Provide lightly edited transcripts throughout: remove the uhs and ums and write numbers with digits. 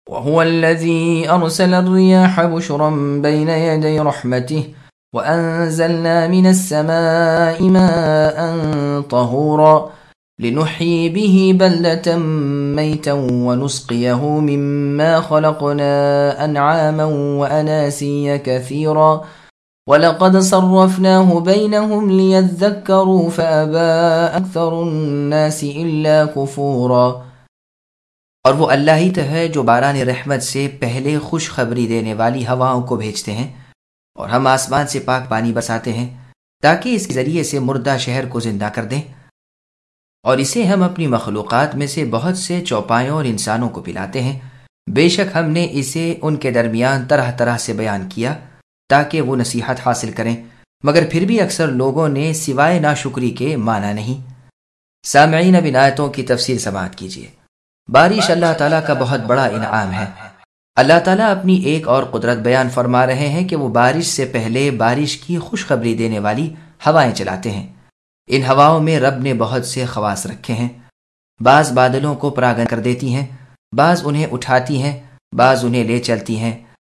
وهو الذي أرسل الرياح بشرا بين يدي رحمته وأنزلنا من السماء ماء طهورا لنحيي به بلدة ميتا ونسقيه مما خلقنا أنعاما وأناسيا كثيرا وَلَقَدْ صَرَّفْنَاهُ بَيْنَهُمْ لِيَذَّكَّرُوا فَأَبَى أَكْثَرُ النَّاسِ إِلَّا كُفُورًا۔ اور وہ اللہ ہی تو ہے جو باران رحمت سے پہلے خوشخبری دینے والی ہواؤں کو بھیجتے ہیں، اور ہم آسمان سے پاک پانی برساتے ہیں تاکہ اس کے ذریعے سے مردہ شہر کو زندہ کر دیں، اور اسے ہم اپنی مخلوقات میں سے بہت سے چوپایوں اور انسانوں کو پلاتے ہیں۔ بے شک ہم نے اسے ان کے درمیان طرح طرح سے بیان کیا تاکہ وہ نصیحت حاصل کریں، مگر پھر بھی اکثر لوگوں نے سوائے ناشکری کے مانا نہیں۔ سامعین، اب ان آیتوں کی تفسیر سماعت کیجیے۔ بارش اللہ تعالیٰ کا بہت بڑا انعام ہے۔ اللہ تعالیٰ اپنی ایک اور قدرت بیان فرما رہے ہیں کہ وہ بارش سے پہلے بارش کی خوشخبری دینے والی ہوائیں چلاتے ہیں۔ ان ہواؤں میں رب نے بہت سے خواص رکھے ہیں۔ بعض بادلوں کو پراگن کر دیتی ہیں، بعض انہیں اٹھاتی ہیں، بعض انہیں لے چلتی ہیں،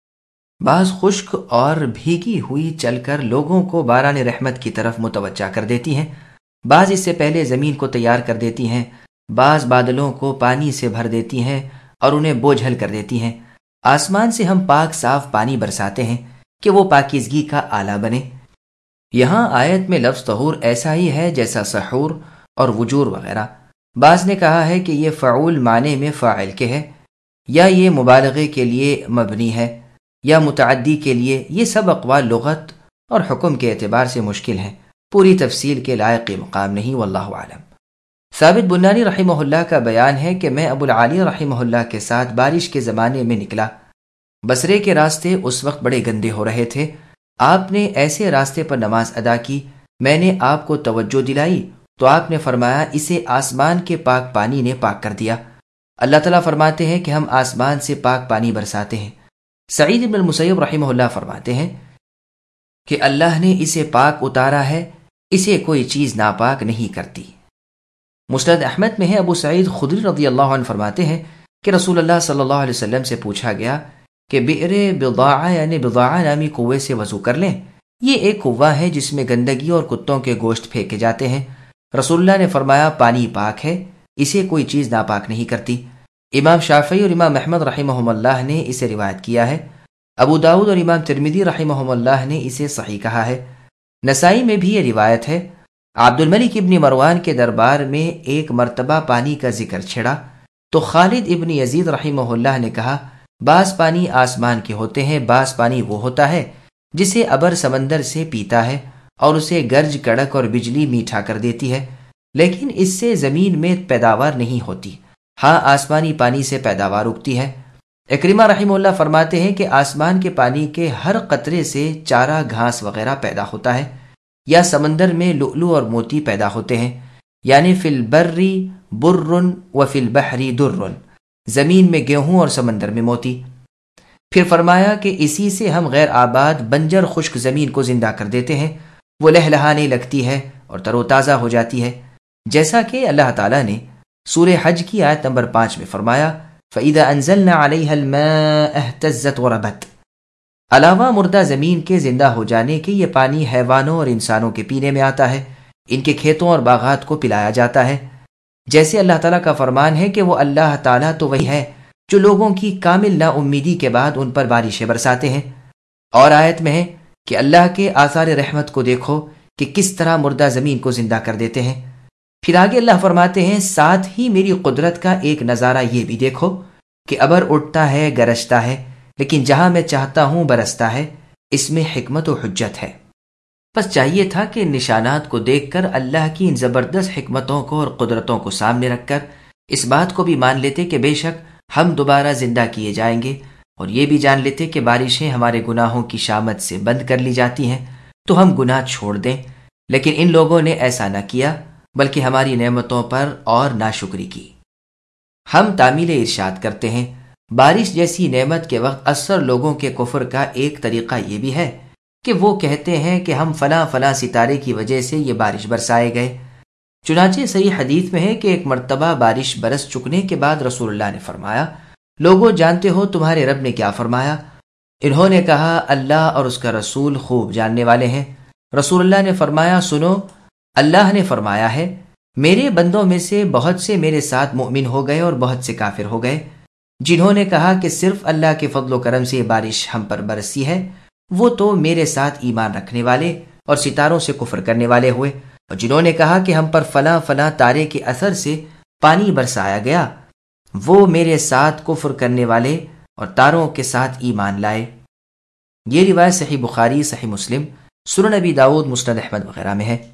بعض خشک اور بھیگی ہوئی چل کر لوگوں کو باران رحمت کی طرف متوجہ کر دیتی ہیں، بعض اس سے پہلے زمین کو تیار کر دیتی ہیں، بعض بادلوں کو پانی سے بھر دیتی ہیں اور انہیں بوجھل کر دیتی ہیں۔ آسمان سے ہم پاک صاف پانی برساتے ہیں کہ وہ پاکیزگی کا آلہ بنے۔ یہاں آیت میں لفظ طہور ایسا ہی ہے جیسا سحور اور وجور وغیرہ۔ بعض نے کہا ہے کہ یہ فعول معنی میں فاعل کے ہے، یا یہ مبالغے کے لیے مبنی ہے، یا متعدی کے لیے۔ یہ سب اقوال لغت اور حکم کے اعتبار سے مشکل ہیں، پوری تفصیل کے لائق مقام نہیں، واللہ اعلم۔ ثابت بنانی رحمہ اللہ کا بیان ہے کہ میں ابو العالیہ رحمہ اللہ کے ساتھ بارش کے زمانے میں نکلا۔ بصرے کے راستے اس وقت بڑے گندے ہو رہے تھے۔ آپ نے ایسے راستے پر نماز ادا کی، میں نے آپ کو توجہ دلائی تو آپ نے فرمایا اسے آسمان کے پاک پانی نے پاک کر دیا۔ اللہ تعالیٰ فرماتے ہیں کہ ہم آسمان سے پاک پانی برساتے ہیں۔ سعید بن المسیب رحمہ اللہ فرماتے ہیں کہ اللہ نے اسے پاک اتارا ہے، اسے کوئی چیز ناپاک نہیں کرتی۔ مسند احمد میں ہے، ابو سعید خدری رضی اللہ عنہ فرماتے ہیں کہ رسول اللہ صلی اللہ علیہ وسلم سے پوچھا گیا کہ بئر بضاعہ یعنی بضاعہ نامی کنویں سے وضو کر لیں؟ یہ ایک کنواں ہے جس میں گندگی اور کتوں کے گوشت پھینکے جاتے ہیں۔ رسول اللہ نے فرمایا پانی پاک ہے، اسے کوئی چیز ناپاک نہیں کرتی۔ امام شافعی اور امام احمد رحمہم اللہ نے اسے روایت کیا ہے۔ ابو داؤد اور امام ترمذی رحمہم اللہ نے اسے صحیح کہا ہے۔ نسائی میں بھی یہ روایت ہے۔ عبد الملک ابن مروان کے دربار میں ایک مرتبہ پانی کا ذکر چھڑا تو خالد ابن یزید رحمہ اللہ نے کہا بعض پانی آسمان کے ہوتے ہیں، بعض پانی وہ ہوتا ہے جسے ابر سمندر سے پیتا ہے اور اسے گرج کڑک اور بجلی میٹھا کر دیتی ہے، لیکن اس سے زمین میں پیداوار نہیں ہوتی۔ ہاں، آسمانی پانی سے پیداوار اگتی ہے۔ اکرمہ رحمہ اللہ فرماتے ہیں کہ آسمان کے پانی کے ہر قطرے سے چارہ گھاس وغیرہ پیدا ہوتا ہے، یا سمندر میں لؤلؤ اور موتی پیدا ہوتے ہیں، یعنی فی البری بر و فی البحر در، زمین میں گیہوں اور سمندر میں موتی۔ پھر فرمایا کہ اسی سے ہم غیر آباد بنجر خشک زمین کو زندہ کر دیتے ہیں، وہ لہلہانے لگتی ہے اور تر و تازہ ہو جاتی ہے، جیسا کہ اللہ تعالیٰ نے سورہ حج کی آیت نمبر 5 میں فرمایا فَإِذَا أَنزَلْنَا عَلَيْهَا الْمَاءَ اهْتَزَّتْ وَرَبَتْ۔ علاوہ مردہ زمین کے زندہ ہو جانے کے یہ پانی حیوانوں اور انسانوں کے پینے میں آتا ہے، ان کے کھیتوں اور باغات کو پلایا جاتا ہے۔ جیسے اللہ تعالیٰ کا فرمان ہے کہ وہ اللہ تعالیٰ تو وہی ہے جو لوگوں کی کامل نا امیدی کے بعد ان پر بارشیں برساتے ہیں۔ اور آیت میں ہے کہ اللہ کے آثار رحمت کو دیکھو کہ کس طرح مردہ زمین کو زندہ کر دیتے ہیں۔ پھر آگے اللہ فرماتے ہیں ساتھ ہی میری قدرت کا ایک نظارہ یہ بھی دیکھو کہ ابر اٹھتا ہے، گرجتا ہے، لیکن جہاں میں چاہتا ہوں برستا ہے، اس میں حکمت و حجت ہے۔ بس چاہیے تھا کہ ان نشانات کو دیکھ کر اللہ کی ان زبردست حکمتوں کو اور قدرتوں کو سامنے رکھ کر اس بات کو بھی مان لیتے کہ بے شک ہم دوبارہ زندہ کیے جائیں گے، اور یہ بھی جان لیتے کہ بارشیں ہمارے گناہوں کی شامت سے بند کر لی جاتی ہیں تو ہم گناہ چھوڑ دیں۔ لیکن ان لوگوں نے ایسا نہ کیا، بلکہ ہماری نعمتوں پر اور ناشکری کی۔ ہم تعمیل ارشاد کرتے ہیں بارش جیسی نعمت کے وقت اکثر لوگوں کے کفر کا ایک طریقہ یہ بھی ہے کہ وہ کہتے ہیں کہ ہم فلاں فلاں ستارے کی وجہ سے یہ بارش برسائے گئے۔ چنانچہ صحیح حدیث میں ہے کہ ایک مرتبہ بارش برس چکنے کے بعد رسول اللہ نے فرمایا لوگوں جانتے ہو تمہارے رب نے کیا فرمایا؟ انہوں نے کہا اللہ اور اس کا رسول خوب جاننے والے ہیں۔ رسول اللہ نے فرمایا سنو، اللہ نے فرمایا ہے میرے بندوں میں سے بہت سے میرے ساتھ مؤمن ہو گئے اور بہت سے کافر ہو گئے۔ جنہوں نے کہا کہ صرف اللہ کے فضل و کرم سے یہ بارش ہم پر برسی ہے، وہ تو میرے ساتھ ایمان رکھنے والے اور ستاروں سے کفر کرنے والے ہوئے، اور جنہوں نے کہا کہ ہم پر فلاں فلاں تارے کے اثر سے پانی برسایا گیا، وہ میرے ساتھ کفر کرنے والے اور تاروں کے ساتھ ایمان لائے۔ یہ روایت صحیح بخاری، صحیح مسلم، سنن نبی داؤد، مسند احمد وغیرہ میں ہے۔